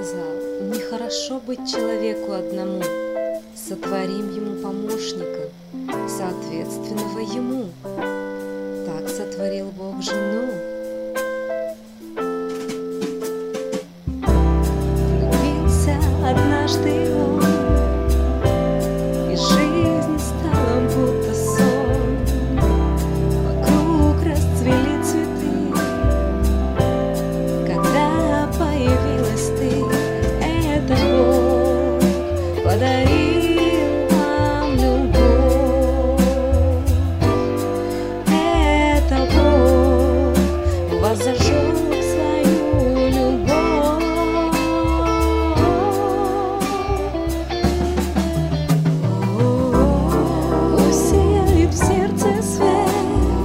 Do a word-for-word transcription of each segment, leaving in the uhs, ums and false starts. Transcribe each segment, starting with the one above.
сказал: нехорошо быть человеку одному, сотворим ему помощника, соответственного ему. Так сотворил Бог жену. Влюбился однажды он, и жизнь стала будто сон. Вокруг расцвели цветы, когда появилась ты. Это Бог подарил нам любовь. Это Бог возжег свою любовь. Пусть сияет в сердце свет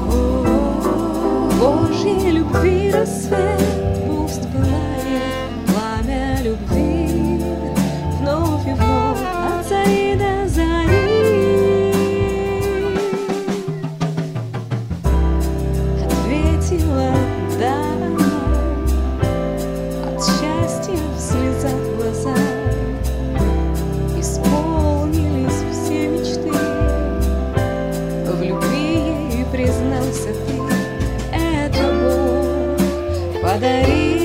Божьей любви рассвет. Пусть пылает пламя любви вновь и вновь от зари до зари. Ответила да, от счастья в слезах глаза. Исполнились все мечты, в любви признался ты. Это Бог подарил